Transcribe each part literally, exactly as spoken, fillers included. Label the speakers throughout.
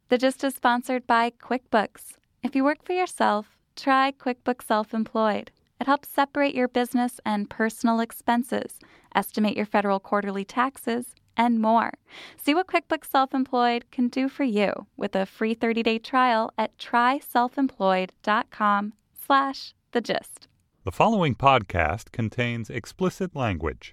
Speaker 1: The Gist is sponsored by QuickBooks. If you work for yourself, try QuickBooks Self-Employed. It helps separate your business and personal expenses, estimate your federal quarterly taxes, and more. See what QuickBooks Self-Employed can do for you with a free thirty-day trial at tryselfemployed.com slash the gist.
Speaker 2: The following podcast contains explicit language.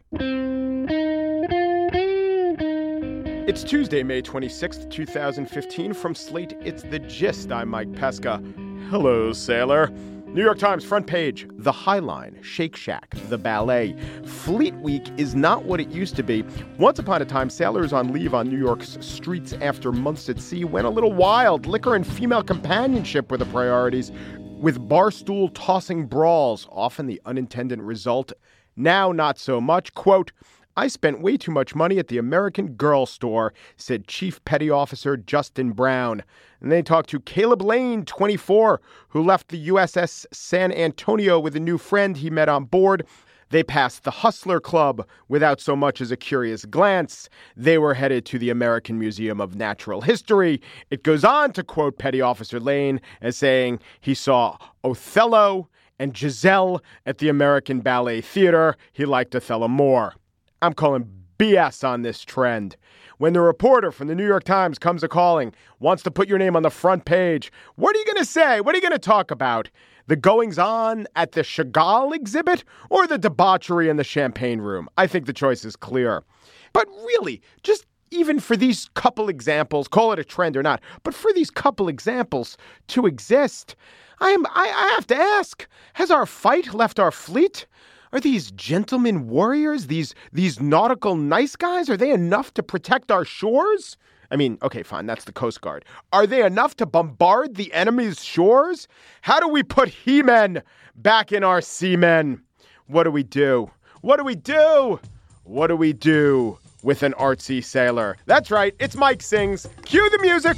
Speaker 3: It's Tuesday, May twenty-sixth, twenty fifteen. From Slate, it's The Gist. I'm Mike Pesca. Hello, sailor. New York Times front page, The High Line, Shake Shack, the ballet. Fleet Week is not what it used to be. Once upon a time, sailors on leave on New York's streets after months at sea went a little wild. Liquor and female companionship were the priorities, with barstool tossing brawls, often the unintended result. Now, not so much. Quote, I spent way too much money at the American Girl store, said Chief Petty Officer Justin Brown. And they talked to Caleb Lane, twenty-four, who left the U S S San Antonio with a new friend he met on board. They passed the Hustler Club without so much as a curious glance. They were headed to the American Museum of Natural History. It goes on to quote Petty Officer Lane as saying he saw Othello and Giselle at the American Ballet Theater. He liked Othello more. I'm calling B S on this trend. When the reporter from the New York Times comes a-calling, wants to put your name on the front page, what are you going to say? What are you going to talk about? The goings-on at the Chagall exhibit or the debauchery in the champagne room? I think the choice is clear. But really, just even for these couple examples, call it a trend or not, but for these couple examples to exist, I am I, I have to ask, has our fight left our fleet? Are these gentlemen warriors, these these nautical nice guys, are they enough to protect our shores? I mean, okay, fine, that's the Coast Guard. Are they enough to bombard the enemy's shores? How do we put he-men back in our seamen? What do we do? What do we do? What do we do with an artsy sailor? That's right, it's Mike Sings. Cue the music.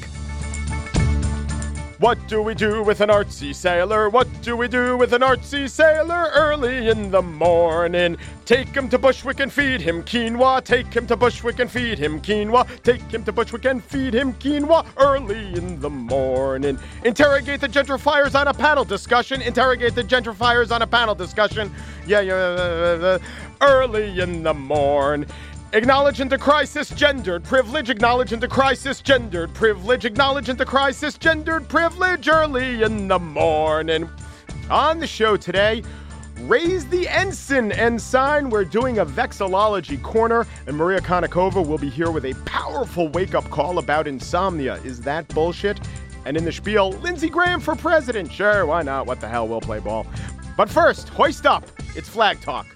Speaker 3: What do we do with an artsy sailor? What do we do with an artsy sailor? Early in the morning, take him to Bushwick and feed him quinoa. Take him to Bushwick and feed him quinoa. Take him to Bushwick and feed him quinoa. Early in the morning, interrogate the gentrifiers on a panel discussion. Interrogate the gentrifiers on a panel discussion. Yeah, yeah, uh, uh, early in the morn. Acknowledge and decry cisgendered privilege. Acknowledge and decry cisgendered privilege. Acknowledge and decry cisgendered privilege early in the morning. On the show today, raise the ensign, ensign. We're doing a vexillology corner, and Maria Konnikova will be here with a powerful wake-up call about insomnia. Is that bullshit? And in the spiel, Lindsey Graham for president. Sure, why not? What the hell? We'll play ball. But first, hoist up. It's Flag Talk.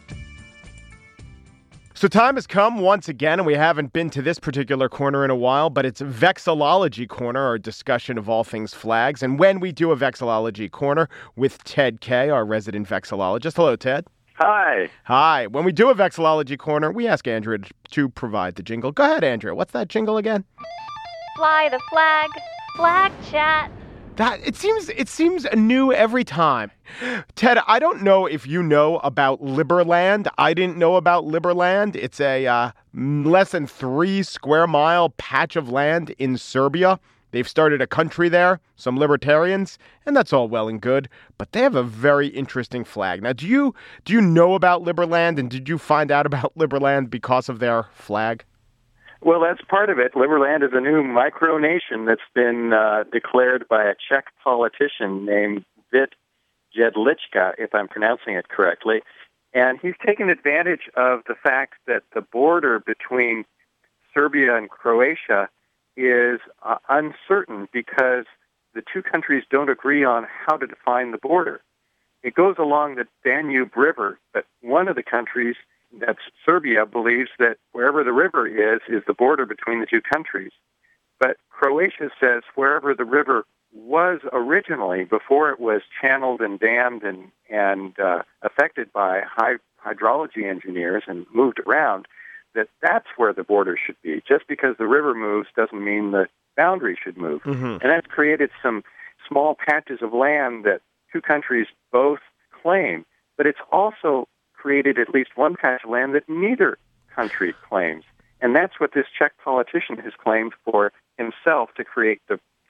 Speaker 3: So time has come once again, and we haven't been to this particular corner in a while, but it's Vexillology Corner, our discussion of all things flags. And when we do a Vexillology Corner with Ted Kay, our resident vexillologist. Hello, Ted.
Speaker 4: Hi.
Speaker 3: Hi. When we do a Vexillology Corner, we ask Andrea to provide the jingle. Go ahead, Andrea. What's that jingle again?
Speaker 5: Fly the flag. Flag chat.
Speaker 3: That it seems it seems new every time. Ted, I don't know if you know about Liberland. I didn't know about Liberland. It's a uh, less than three square mile patch of land in Serbia. They've started a country there, some libertarians, and that's all well and good. But they have a very interesting flag. Now, do you do you know about Liberland, and did you find out about Liberland because of their flag?
Speaker 4: Well, that's part of it. Liberland is a new micronation that's been uh, declared by a Czech politician named Vít Jedlička, if I'm pronouncing it correctly. And he's taken advantage of the fact that the border between Serbia and Croatia is uh, uncertain because the two countries don't agree on how to define the border. It goes along the Danube River, but one of the countries, that's Serbia, believes that wherever the river is, is the border between the two countries. But Croatia says wherever the river was originally, before it was channeled and dammed and, and uh, affected by high hydrology engineers and moved around, that that's where the border should be. Just because the river moves doesn't mean the boundary should move. Mm-hmm. And that's created some small patches of land that two countries both claim. But it's also created at least one patch of land that neither country claims. And that's what this Czech politician has claimed for himself to create the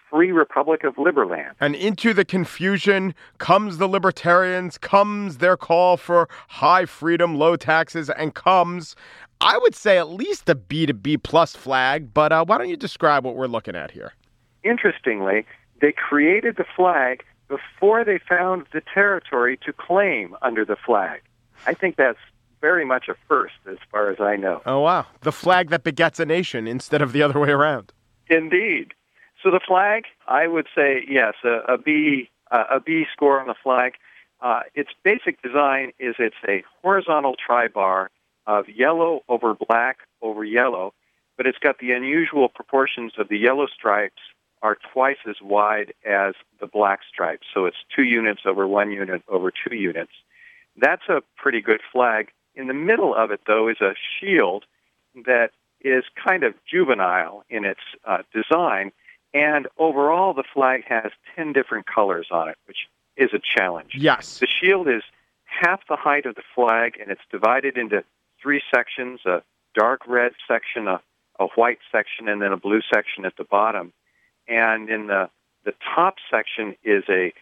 Speaker 4: Free Republic of Liberland.
Speaker 3: And into the confusion comes the libertarians, comes their call for high freedom, low taxes, and comes, I would say, at least a B to B plus flag. But uh, why don't you describe what we're looking at here?
Speaker 4: Interestingly, they created the flag before they found the territory to claim under the flag. I think that's very much a first as far as I know.
Speaker 3: Oh, wow. The flag that begets a nation instead of the other way around.
Speaker 4: Indeed. So the flag, I would say, yes, a, a B, uh, a B score on the flag. Uh, its basic design is it's a horizontal tri-bar of yellow over black over yellow, but it's got the unusual proportions of the yellow stripes are twice as wide as the black stripes. So it's two units over one unit over two units. That's a pretty good flag. In the middle of it, though, is a shield that is kind of juvenile in its uh, design. And overall, the flag has ten different colors on it, which is a challenge.
Speaker 3: Yes.
Speaker 4: The shield is half the height of the flag, and it's divided into three sections, a dark red section, a, a white section, and then a blue section at the bottom. And in the, the top section is a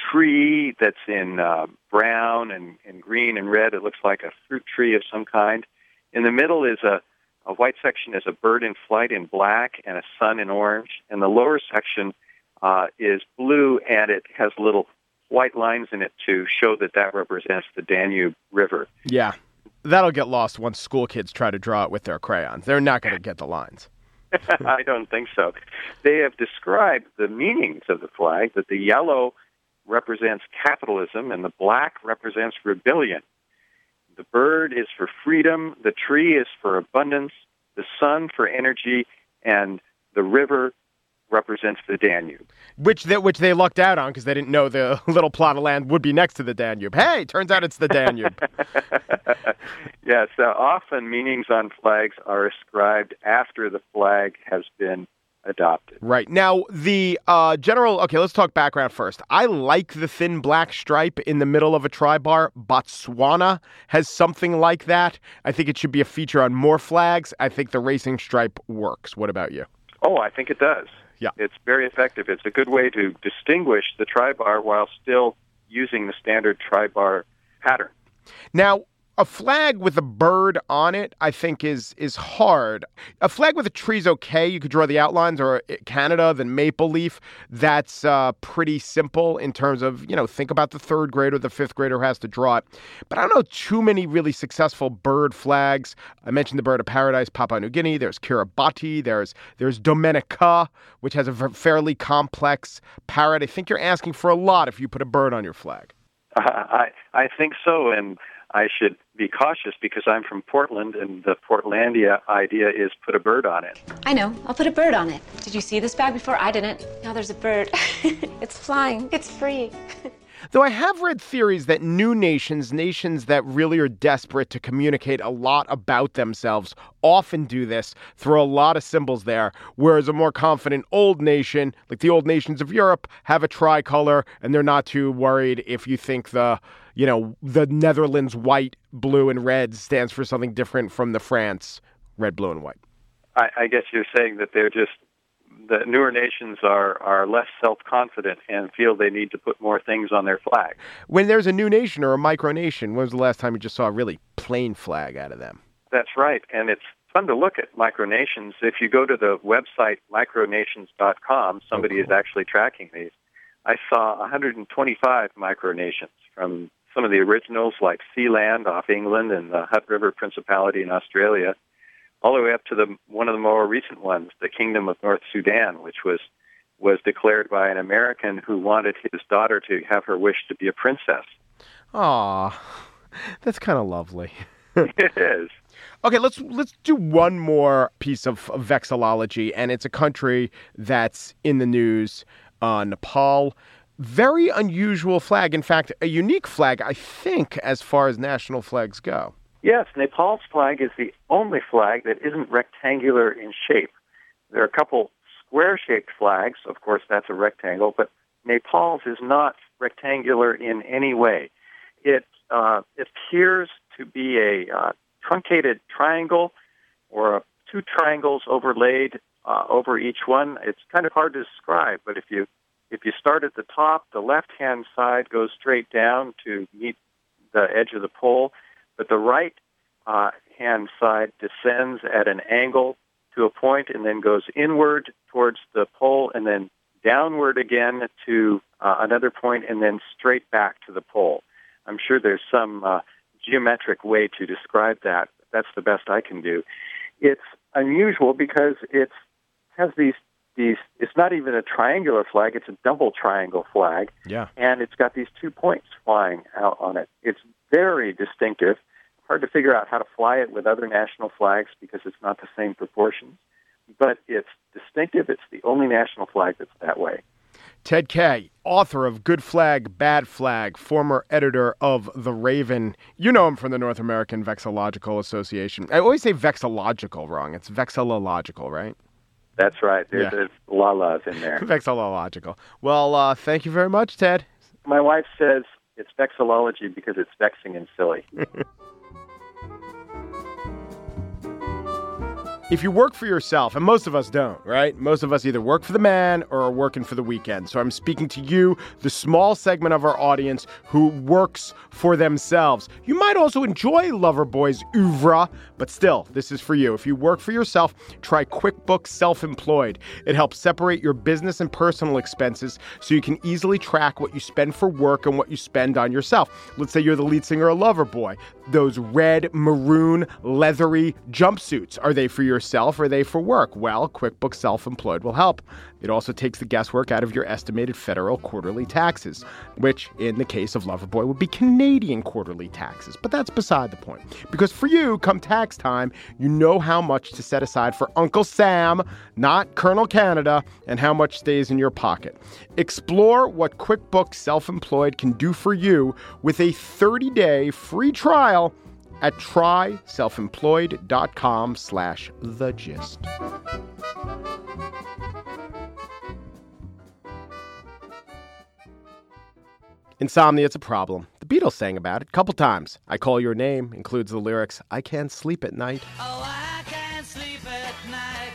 Speaker 4: tree that's in uh, brown and, and green and red. It looks like a fruit tree of some kind. In the middle is a A white section is a bird in flight in black and a sun in orange. And the lower section uh, is blue, and it has little white lines in it to show that that represents the Danube River.
Speaker 3: Yeah, that'll get lost once school kids try to draw it with their crayons. They're not going to get the lines.
Speaker 4: I don't think so. They have described the meanings of the flag, that the yellow represents capitalism and the black represents rebellion. The bird is for freedom, the tree is for abundance, the sun for energy, and the river represents the Danube.
Speaker 3: Which they, which they lucked out on because they didn't know the little plot of land would be next to the Danube. Hey, turns out it's the Danube.
Speaker 4: Yes, uh, often meanings on flags are ascribed after the flag has been adopted.
Speaker 3: Right. Now, the uh, general, okay, let's talk background first. I like the thin black stripe in the middle of a tri-bar. Botswana has something like that. I think it should be a feature on more flags. I think the racing stripe works. What about you?
Speaker 4: Oh, I think it does.
Speaker 3: Yeah.
Speaker 4: It's very effective. It's a good way to distinguish the tri-bar while still using the standard tri-bar pattern.
Speaker 3: Now, a flag with a bird on it, I think, is is hard. A flag with a tree is okay. You could draw the outlines, or Canada, then maple leaf. That's uh, pretty simple in terms of, you know, think about the third grader, the fifth grader who has to draw it. But I don't know too many really successful bird flags. I mentioned the bird of paradise, Papua New Guinea. There's Kiribati. There's there's Dominica, which has a fairly complex parrot. I think you're asking for a lot if you put a bird on your flag.
Speaker 4: Uh, I I think so, and I should be cautious because I'm from Portland, and the Portlandia idea is put a bird on it.
Speaker 6: I know. I'll put a bird on it. Did you see this bag before? I didn't. Now there's a bird. It's flying. It's free.
Speaker 3: Though I have read theories that new nations, nations that really are desperate to communicate a lot about themselves, often do this, throw a lot of symbols there, whereas a more confident old nation, like the old nations of Europe, have a tricolor, and they're not too worried if you think the, you know, the Netherlands white, blue, and red stands for something different from the France red, blue, and white.
Speaker 4: I, I guess you're saying that they're just, the newer nations are, are less self-confident and feel they need to put more things on their flag.
Speaker 3: When there's a new nation or a micronation, when was the last time you just saw a really plain flag out of them?
Speaker 4: That's right, and it's fun to look at micronations. If you go to the website micronations dot com, somebody oh, cool. is actually tracking these. I saw one hundred twenty-five micronations, from some of the originals like Sealand off England and the Hutt River Principality in Australia, all the way up to the one of the more recent ones, the Kingdom of North Sudan, which was was declared by an American who wanted his daughter to have her wish to be a princess.
Speaker 3: Aw, that's kind of lovely.
Speaker 4: It is.
Speaker 3: Okay, let's let's do one more piece of, of vexillology, and it's a country that's in the news, uh, Nepal. Very unusual flag. In fact, a unique flag, I think, as far as national flags go.
Speaker 4: Yes, Nepal's flag is the only flag that isn't rectangular in shape. There are a couple square-shaped flags. Of course, that's a rectangle, but Nepal's is not rectangular in any way. It uh, appears to be a uh, truncated triangle or a, two triangles overlaid uh, over each one. It's kind of hard to describe, but if you if you start at the top, the left-hand side goes straight down to meet the edge of the pole, but the right uh, hand side descends at an angle to a point and then goes inward towards the pole and then downward again to uh, another point and then straight back to the pole. I'm sure there's some uh, geometric way to describe that. That's the best I can do. It's unusual because it has these, these, it's not even a triangular flag, it's a double triangle flag.
Speaker 3: Yeah.
Speaker 4: And it's got these two points flying out on it. It's very distinctive. Hard to figure out how to fly it with other national flags because it's not the same proportions. But it's distinctive. It's the only national flag that's that way.
Speaker 3: Ted Kaye, author of Good Flag, Bad Flag, former editor of The Raven. You know him from the North American Vexillological Association. I always say vexillological wrong. It's vexillological, right?
Speaker 4: That's right. There's,
Speaker 3: Yeah.
Speaker 4: there's la-las in there.
Speaker 3: Vexillological. Well, uh, thank you very much, Ted.
Speaker 4: My wife says it's vexillology because it's vexing and silly.
Speaker 3: If you work for yourself, and most of us don't, right? Most of us either work for the man or are working for the weekend. So I'm speaking to you, the small segment of our audience who works for themselves. You might also enjoy Loverboy's oeuvre, but still, this is for you. If you work for yourself, try QuickBooks Self-Employed. It helps separate your business and personal expenses so you can easily track what you spend for work and what you spend on yourself. Let's say you're the lead singer of Loverboy. Those red, maroon, leathery jumpsuits, are they for your yourself or are they for work? Well, QuickBooks Self-Employed will help. It also takes the guesswork out of your estimated federal quarterly taxes, which in the case of Loverboy would be Canadian quarterly taxes. But that's beside the point. Because for you, come tax time, you know how much to set aside for Uncle Sam, not Colonel Canada, and how much stays in your pocket. Explore what QuickBooks Self-Employed can do for you with a thirty-day free trial at tryselfemployed.com slash the gist. Insomnia, it's a problem. The Beatles sang about it a couple times. I Call Your Name includes the lyrics, I can't sleep at night.
Speaker 7: Oh, I can't sleep at night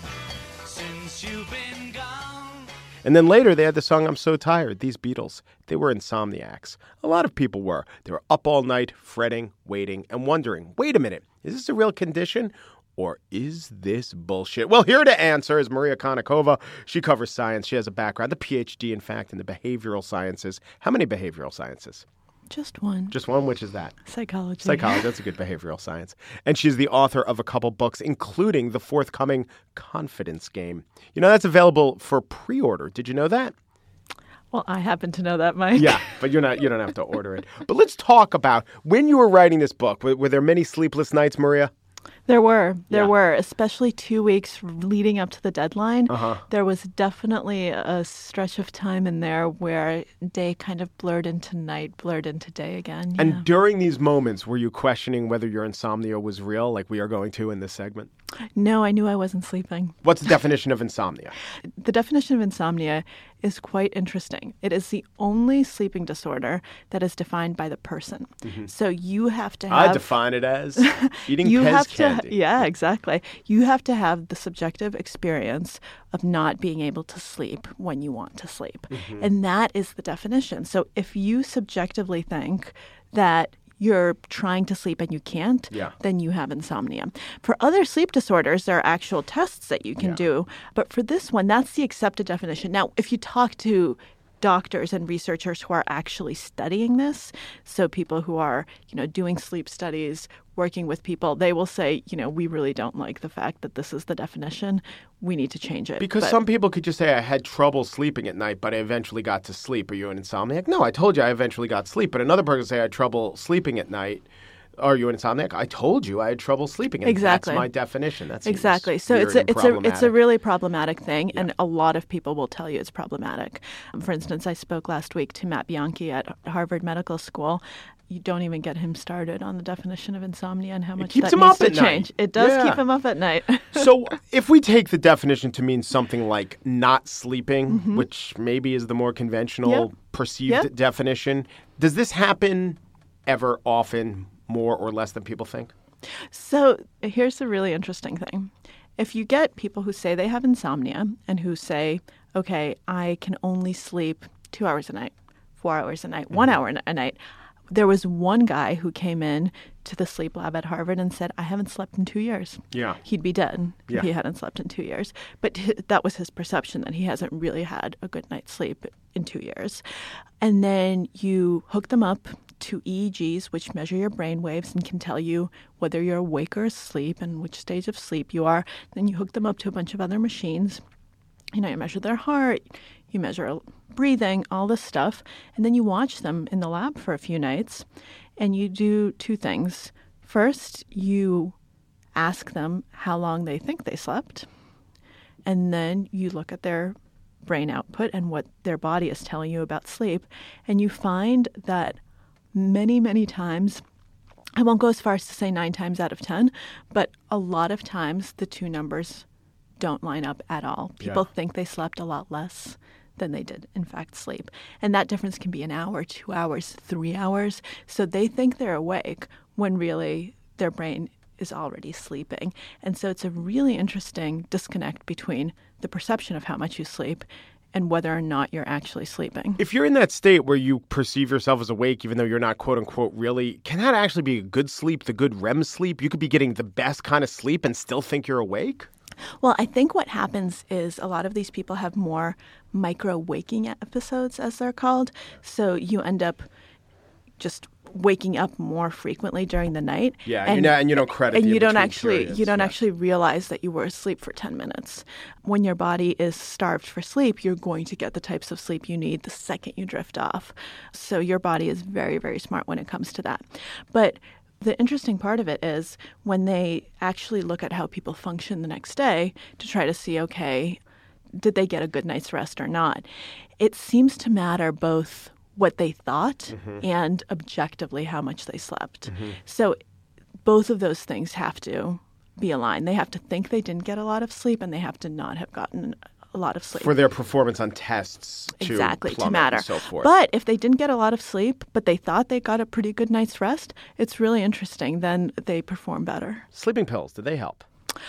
Speaker 7: since you've been gone.
Speaker 3: And then later they had the song I'm So Tired. These Beatles, they were insomniacs. A lot of people were. They were up all night, fretting, waiting, and wondering, wait a minute, is this a real condition? Or is this bullshit? Well, here to answer is Maria Konnikova. She covers science. She has a background, a P H D, in fact, in the behavioral sciences. How many behavioral sciences?
Speaker 8: Just one.
Speaker 3: Just one, which is that?
Speaker 8: Psychology.
Speaker 3: Psychology, that's a good behavioral science. And she's the author of a couple books, including the forthcoming Confidence Game. You know, that's available for pre-order. Did you know that?
Speaker 8: Well, I happen to know that, Mike.
Speaker 3: Yeah, but you're not. You don't have to order it. But let's talk about when you were writing this book. Were, were there many sleepless nights, Maria?
Speaker 8: There were. There
Speaker 3: Yeah.
Speaker 8: were, especially two weeks leading up to the deadline.
Speaker 3: Uh-huh.
Speaker 8: There was definitely a stretch of time in there where day kind of blurred into night, blurred into day again. Yeah.
Speaker 3: And during these moments, were you questioning whether your insomnia was real, like we are going to in this segment?
Speaker 8: No, I knew I wasn't sleeping.
Speaker 3: What's the definition of insomnia?
Speaker 8: The definition of insomnia is quite interesting. It is the only sleeping disorder that is defined by the person.
Speaker 3: Mm-hmm.
Speaker 8: So you have to have...
Speaker 3: I define it as eating
Speaker 8: you
Speaker 3: Pez
Speaker 8: have
Speaker 3: candy.
Speaker 8: To, yeah, exactly. You have to have the subjective experience of not being able to sleep when you want to sleep.
Speaker 3: Mm-hmm.
Speaker 8: And that is the definition. So if you subjectively think that you're trying to sleep and you can't,
Speaker 3: Yeah.
Speaker 8: then you have insomnia. For other sleep disorders, there are actual tests that you can
Speaker 3: Yeah.
Speaker 8: do. But for this one, that's the accepted definition. Now, if you talk to doctors and researchers who are actually studying this, so people who are, you know, doing sleep studies, working with people, they will say, you know, we really don't like the fact that this is the definition. We need to change it.
Speaker 3: Because
Speaker 8: But-
Speaker 3: some people could just say, I had trouble sleeping at night, but I eventually got to sleep. Are you an insomniac? No, I told you I eventually got sleep. But another person say, I had trouble sleeping at night. Are you an insomniac? I told you I had trouble sleeping. And
Speaker 8: Exactly.
Speaker 3: That's my definition. That's
Speaker 8: Exactly. So it's a it's a it's a really problematic thing, and a lot of people will tell you it's problematic. Um, for instance, I spoke last week to Matt Bianchi at Harvard Medical School. You don't even get him started on the definition of insomnia and how much
Speaker 3: keeps
Speaker 8: that
Speaker 3: him
Speaker 8: needs
Speaker 3: up
Speaker 8: to
Speaker 3: at night.
Speaker 8: change. It does
Speaker 3: Yeah.
Speaker 8: keep him up at night.
Speaker 3: So if we take the definition to mean something like not sleeping,
Speaker 8: Mm-hmm.
Speaker 3: which maybe is the more conventional
Speaker 8: Yep.
Speaker 3: perceived
Speaker 8: Yep.
Speaker 3: definition, does this happen ever, often, more or less than people think?
Speaker 8: So here's the really interesting thing. if you get people who say they have insomnia and who say, okay, I can only sleep two hours a night, four hours a night, one hour a night. There was one guy who came in to the sleep lab at Harvard and said, I haven't slept in two years.
Speaker 3: Yeah.
Speaker 8: He'd be dead
Speaker 3: Yeah.
Speaker 8: if he hadn't slept in two years. But h- that was his perception, that he hasn't really had a good night's sleep in two years. And then you hook them up to E E Gs, which measure your brain waves and can tell you whether you're awake or asleep and which stage of sleep you are. Then you hook them up to a bunch of other machines. You know, you measure their heart, you measure breathing, all this stuff. And then you watch them in the lab for a few nights and you do two things. First, you ask them how long they think they slept. And then you look at their brain output and what their body is telling you about sleep. And you find that many, many times, I won't go as far as to say nine times out of ten, but a lot of times the two numbers don't line up at all. People
Speaker 3: Yeah.
Speaker 8: think they slept a lot less than they did, in fact, sleep. And that difference can be an hour, two hours, three hours. So they think they're awake when really their brain is already sleeping. And so it's a really interesting disconnect between the perception of how much you sleep and whether or not you're actually sleeping.
Speaker 3: If you're in that state where you perceive yourself as awake, even though you're not quote unquote really, can that actually be a good sleep, the good R E M sleep? You could be getting the best kind of sleep and still think you're awake?
Speaker 8: Well, I think what happens is a lot of these people have more micro waking episodes, as they're called. So you end up just waking up more frequently during the night.
Speaker 3: Yeah, and, you know, and you don't credit
Speaker 8: and
Speaker 3: the
Speaker 8: you don't
Speaker 3: in-between
Speaker 8: actually
Speaker 3: periods,
Speaker 8: you don't
Speaker 3: yeah.
Speaker 8: actually realize that you were asleep for ten minutes. When your body is starved for sleep, you're going to get the types of sleep you need the second you drift off. So your body is very, very smart when it comes to that. But the interesting part of it is when they actually look at how people function the next day to try to see, okay, did they get a good night's rest or not? It seems to matter both what they thought
Speaker 3: Mm-hmm.
Speaker 8: and objectively how much they slept. So both of those things have to be aligned. They have to think they didn't get a lot of sleep and they have to not have gotten a lot of sleep.
Speaker 3: For their performance on tests to
Speaker 8: Exactly, to
Speaker 3: plummet
Speaker 8: matter.
Speaker 3: and so forth.
Speaker 8: But if they didn't get a lot of sleep, but they thought they got a pretty good night's rest, it's really interesting. Then they perform better.
Speaker 3: Sleeping pills, did they help?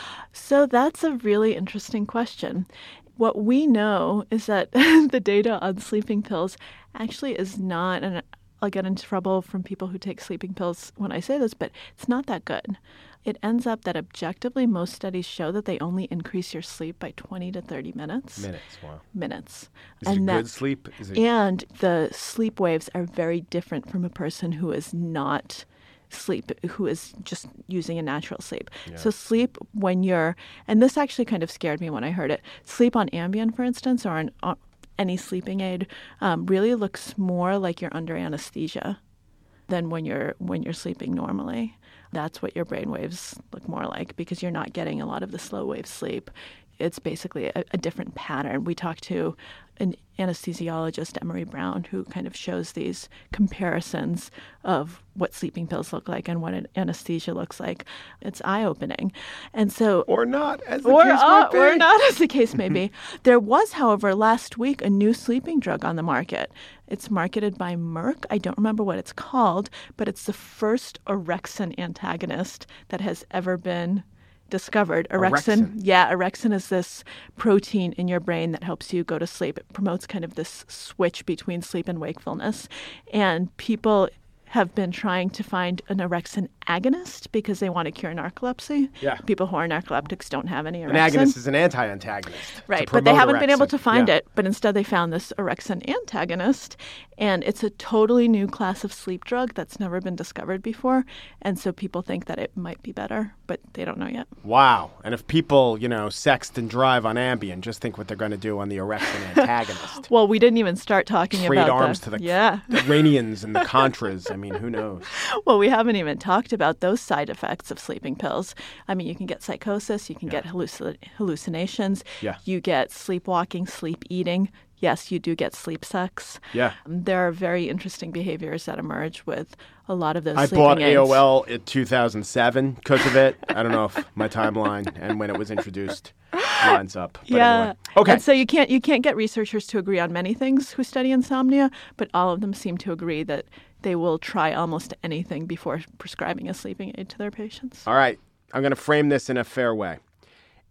Speaker 8: So that's a really interesting question. What we know is that the data on sleeping pills actually is not, and I'll get into trouble from people who take sleeping pills when I say this, but it's not that good. It ends up that objectively most studies show that they only increase your sleep by twenty to thirty minutes.
Speaker 3: Minutes, wow.
Speaker 8: Minutes.
Speaker 3: Is
Speaker 8: and
Speaker 3: it
Speaker 8: that-
Speaker 3: good sleep? Is it...
Speaker 8: And the sleep waves are very different from a person who is not sleep, who is just using a natural sleep. So sleep when you're, and this actually kind of scared me when I heard it, sleep on Ambien, for instance, or on, on any sleeping aid, um, really looks more like you're under anesthesia than when you're when you're sleeping normally. That's what your brain waves look more like because you're not getting a lot of the slow wave sleep. It's basically a, a different pattern. We talked to an anesthesiologist, Emery Brown, who kind of shows these comparisons of what sleeping pills look like and what an anesthesia looks like. It's eye-opening. And so,
Speaker 3: Or not, as the
Speaker 8: or,
Speaker 3: case
Speaker 8: uh,
Speaker 3: might be.
Speaker 8: or not, as the case may be. There was, however, last week a new sleeping drug on the market. It's marketed by Merck. I don't remember what it's called, but it's the first orexin antagonist that has ever been discovered. Orexin,
Speaker 3: Orexin.
Speaker 8: yeah, orexin is this protein in your brain that helps you go to sleep. It promotes kind of this switch between sleep and wakefulness. And people have been trying to find an orexin agonist because they want to cure narcolepsy.
Speaker 3: Yeah.
Speaker 8: People who are narcoleptics don't have any orexin.
Speaker 3: An agonist is an anti-antagonist. to
Speaker 8: Right, but they
Speaker 3: promote
Speaker 8: haven't been able
Speaker 3: orexin.
Speaker 8: to find
Speaker 3: Yeah.
Speaker 8: it. But instead, they found this orexin antagonist, and it's a totally new class of sleep drug that's never been discovered before. And so people think that it might be better, but they don't know yet.
Speaker 3: Wow. And if people, you know, sext and drive on Ambien, just think what they're going to do on the orexin antagonist.
Speaker 8: Well, we didn't even start talking
Speaker 3: Trade
Speaker 8: about
Speaker 3: arms
Speaker 8: the,
Speaker 3: to the
Speaker 8: yeah.
Speaker 3: Iranians and the Contras. I mean, who knows?
Speaker 8: Well, we haven't even talked about those side effects of sleeping pills. I mean, you can get psychosis, you can get halluc- hallucinations,
Speaker 3: Yeah.
Speaker 8: you get sleepwalking, sleep eating. Yes, you do get sleep sex.
Speaker 3: Yeah.
Speaker 8: Um, there are very interesting behaviors that emerge with a lot of those
Speaker 3: I
Speaker 8: sleeping
Speaker 3: bought
Speaker 8: aids.
Speaker 3: A O L in two thousand seven because of it. I don't know if my timeline and when it was introduced lines up. But
Speaker 8: Yeah.
Speaker 3: Anyway. Okay.
Speaker 8: And so you can't you can't get researchers to agree on many things who study insomnia, but all of them seem to agree that they will try almost anything before prescribing a sleeping aid to their patients.
Speaker 3: All right. I'm going to frame this in a fair way.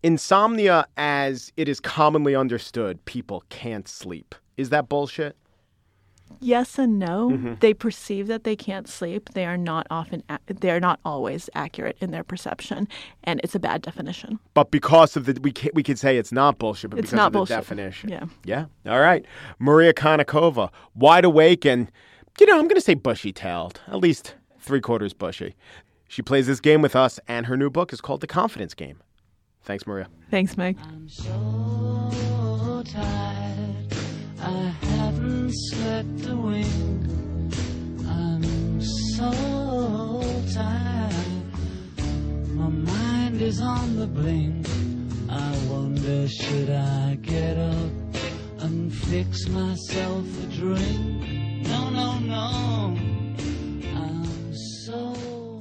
Speaker 3: insomnia, as it is commonly understood, people can't sleep. Is that bullshit?
Speaker 8: Yes and no.
Speaker 3: Mm-hmm.
Speaker 8: They perceive that they can't sleep. They are not often, they are not always accurate in their perception, and it's a bad definition.
Speaker 3: But because of the, we can, we could say it's not bullshit, but
Speaker 8: It's
Speaker 3: because
Speaker 8: not
Speaker 3: of the
Speaker 8: bullshit.
Speaker 3: definition.
Speaker 8: Yeah.
Speaker 3: Yeah. All right. Maria Konnikova, wide awake and, you know, I'm going to say bushy-tailed, at least three quarters bushy. She plays this game with us, and her new book is called The Confidence Game. Thanks, Maria.
Speaker 8: Thanks, Mike.
Speaker 7: I'm so tired, I haven't slept a wink. I'm so tired, my mind is on the blink. I wonder, should I get up and fix myself a drink? No, no, no, I'm so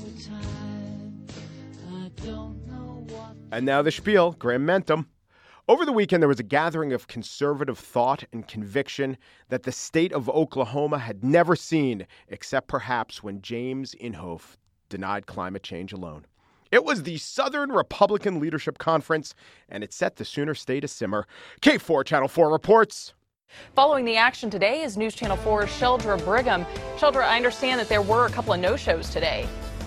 Speaker 7: tired, I don't know what.
Speaker 3: And now the spiel, Graham Mentum. Over the weekend, there was a gathering of conservative thought and conviction that the state of Oklahoma had never seen, except perhaps when James Inhofe denied climate change alone. It was the Southern Republican Leadership Conference, and it set the Sooner State a simmer. K four Channel four reports.
Speaker 9: Following the action today is News Channel four's Sheldra Brigham. Sheldra, I understand that there were a couple of no-shows today.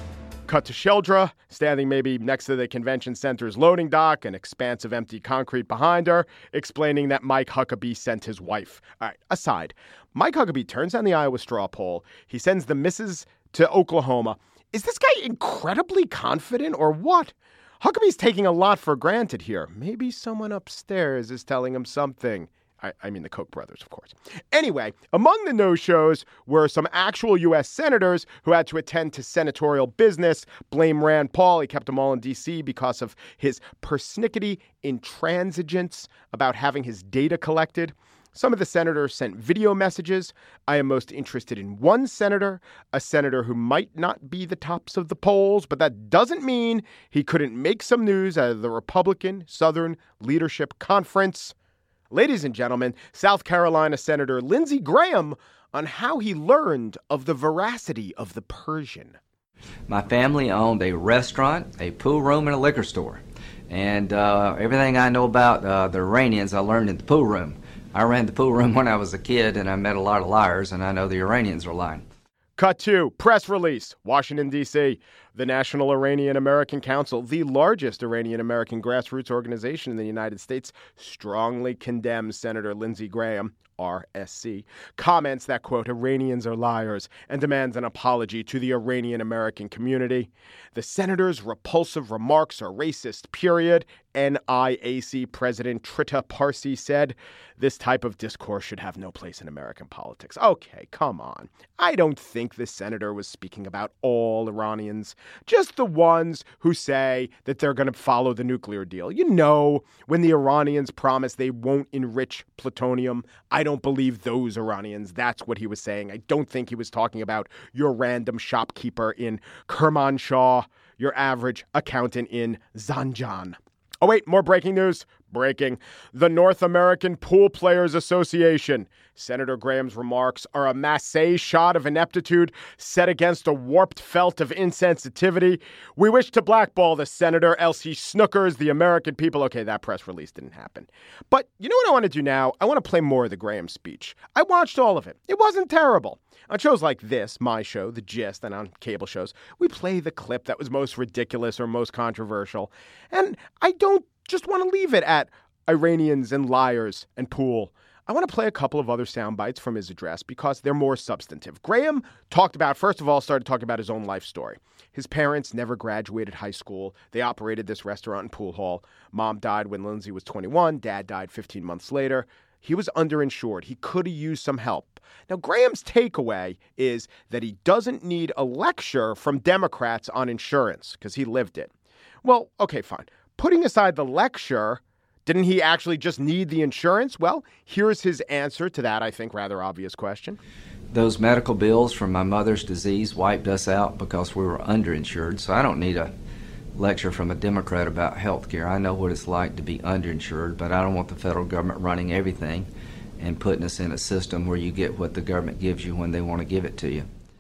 Speaker 3: Cut to Sheldra, standing maybe next to the convention center's loading dock, an expanse of empty concrete behind her, explaining that Mike Huckabee sent his wife. All right, aside, Mike Huckabee turns down the Iowa straw poll. He sends the missus to Oklahoma. Is this guy incredibly confident or what? Huckabee's taking a lot for granted here. Maybe someone upstairs is telling him something. I, I mean the Koch brothers, of course. Anyway, among the no-shows were some actual U S senators who had to attend to senatorial business, blame Rand Paul. He kept them all in D C because of his persnickety intransigence about having his data collected. Some of the senators sent video messages. I am most interested in one senator, a senator who might not be the tops of the polls, but that doesn't mean he couldn't make some news out of the Republican Southern Leadership Conference. Ladies and gentlemen, South Carolina Senator Lindsey Graham on how he learned of the veracity of the Persian.
Speaker 10: My family owned a restaurant, a pool room, and a liquor store. And uh, everything I know about uh, the Iranians, I learned in the pool room. I ran the pool room when I was a kid, and I met a lot of liars, and I know the Iranians are lying.
Speaker 3: Cut two, press release, Washington, D C The National Iranian American Council, the largest Iranian American grassroots organization in the United States, strongly condemns Senator Lindsey Graham, R S C, comments that, quote, Iranians are liars, and demands an apology to the Iranian American community. The senator's repulsive remarks are racist, period. N I A C President Trita Parsi said, this type of discourse should have no place in American politics. Okay, come on. I don't think the senator was speaking about all Iranians, just the ones who say that they're going to follow the nuclear deal. You know, when the Iranians promise they won't enrich plutonium, I don't believe those Iranians. That's what he was saying. I don't think he was talking about your random shopkeeper in Kermanshah, your average accountant in Zanjan. Oh, wait, more breaking news. Breaking. The North American Pool Players Association. Senator Graham's remarks are a massé shot of ineptitude set against a warped felt of insensitivity. We wish to blackball the senator, else he snookers the American people. Okay, that press release didn't happen. But you know what I want to do now? I want to play more of the Graham speech. I watched all of it. It wasn't terrible. On shows like this, my show, The Gist, and on cable shows, we play the clip that was most ridiculous or most controversial. And I don't just want to leave it at Iranians and liars and pool. I want to play a couple of other sound bites from his address because they're more substantive. Graham talked about, first of all, started talking about his own life story. His parents never graduated high school. They operated this restaurant and pool hall. Mom died when Lindsey was twenty-one. Dad died fifteen months later. He was underinsured. He could have used some help. Now, Graham's takeaway is that he doesn't need a lecture from Democrats on insurance because he lived it. Well, okay, fine. Putting aside the lecture, didn't he actually just need the insurance? Well, here's his answer to that, I think, rather obvious question.
Speaker 10: Those medical bills from my mother's disease wiped us out because we were underinsured, so I don't need a lecture from a Democrat about health care. I know what it's like to be underinsured, but I don't want the federal government running everything and putting us in a system where you get what the government gives you when they want to give it to you.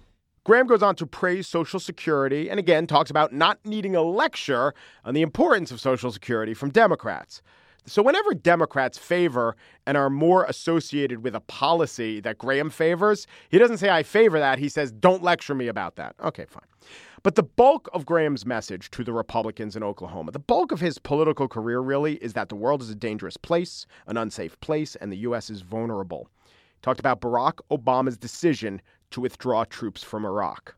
Speaker 3: Graham goes on to praise Social Security and again talks about not needing a lecture on the importance of Social Security from Democrats. So whenever Democrats favor and are more associated with a policy that Graham favors, he doesn't say, I favor that. He says, don't lecture me about that. Okay, fine. But the bulk of Graham's message to the Republicans in Oklahoma, the bulk of his political career really is that the world is a dangerous place, an unsafe place, and the U S is vulnerable. He talked about Barack Obama's decision to withdraw troops from Iraq.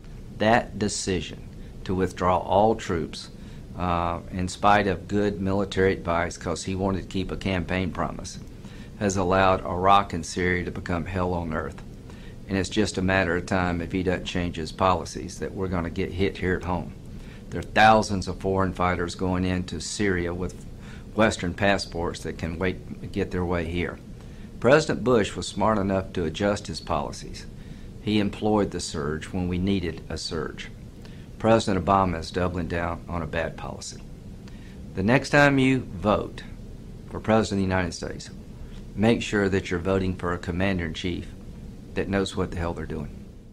Speaker 10: That decision to withdraw all troops, uh, in spite of good military advice, because he wanted to keep a campaign promise, has allowed Iraq and Syria to become hell on earth. And it's just a matter of time, if he doesn't change his policies, that we're going to get hit here at home. There are thousands of foreign fighters going into Syria with Western passports that can wait get their way here. President Bush was smart enough to adjust his policies. He employed the surge when we needed a surge. President Obama is doubling down on a bad policy. The next time you vote for President of the United States, make sure that you're voting for a commander-in-chief that knows what the hell they're doing.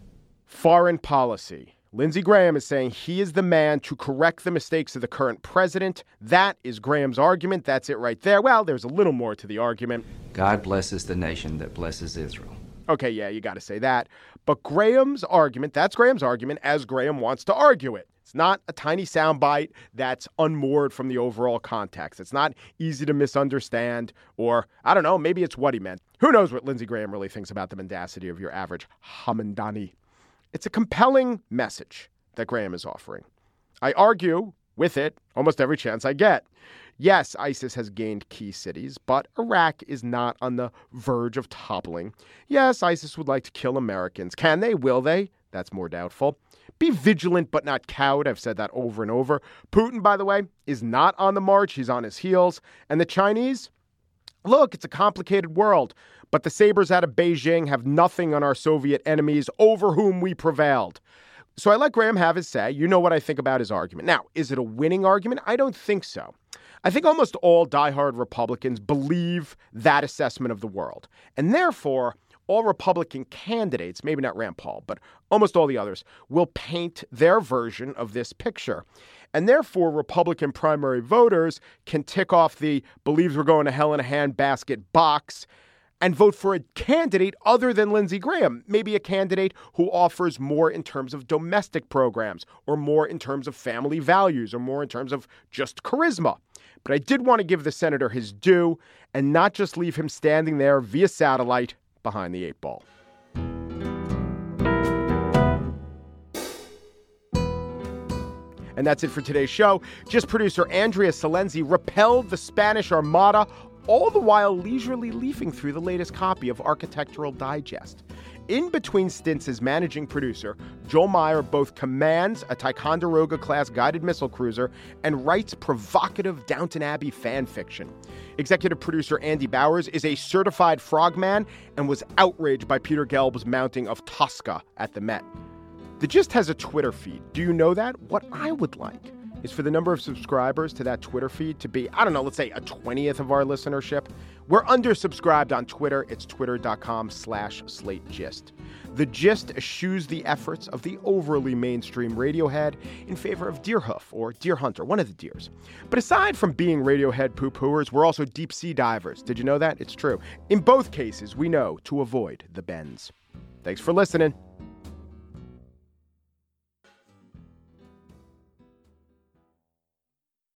Speaker 3: Foreign policy. Lindsey Graham is saying he is the man to correct the mistakes of the current president. That is Graham's argument. That's it right there. Well, there's a little more to the argument.
Speaker 10: God blesses the nation that blesses Israel.
Speaker 3: Okay, yeah, you got to say that. But Graham's argument, that's Graham's argument as Graham wants to argue it. It's not a tiny soundbite that's unmoored from the overall context. It's not easy to misunderstand, or, I don't know, maybe it's what he meant. Who knows what Lindsey Graham really thinks about the mendacity of your average Hamdani. It's a compelling message that Graham is offering. I argue with it almost every chance I get. Yes, ISIS has gained key cities, but Iraq is not on the verge of toppling. Yes, ISIS would like to kill Americans. Can they? Will they? That's more doubtful. Be vigilant but not cowed. I've said that over and over. Putin, by the way, is not on the march. He's on his heels. And the Chinese? Look, it's a complicated world. But the sabers out of Beijing have nothing on our Soviet enemies over whom we prevailed. So I let Graham have his say. You know what I think about his argument. Now, is it a winning argument? I don't think so. I think almost all diehard Republicans believe that assessment of the world. And therefore, all Republican candidates, maybe not Rand Paul, but almost all the others, will paint their version of this picture. And therefore, Republican primary voters can tick off the believes we're going to hell in a handbasket box and vote for a candidate other than Lindsey Graham, maybe a candidate who offers more in terms of domestic programs or more in terms of family values or more in terms of just charisma. But I did want to give the senator his due and not just leave him standing there via satellite behind the eight ball. And that's it for today's show. Just producer Andrea Salenzi repelled the Spanish Armada, all the while leisurely leafing through the latest copy of Architectural Digest. In between stints as managing producer, Joel Meyer both commands a Ticonderoga-class guided missile cruiser and writes provocative Downton Abbey fan fiction. Executive producer Andy Bowers is a certified frogman and was outraged by Peter Gelb's mounting of Tosca at the Met. The Gist has a Twitter feed. Do you know that? What I would like is for the number of subscribers to that Twitter feed to be, I don't know, let's say a twentieth of our listenership. We're undersubscribed on Twitter. It's twitter.com slash Slate Gist. The Gist eschews the efforts of the overly mainstream Radiohead in favor of Deerhoof or Deer Hunter, one of the deers. But aside from being Radiohead poo-pooers, we're also deep sea divers. Did you know that? It's true. In both cases, we know to avoid the bends. Thanks for listening.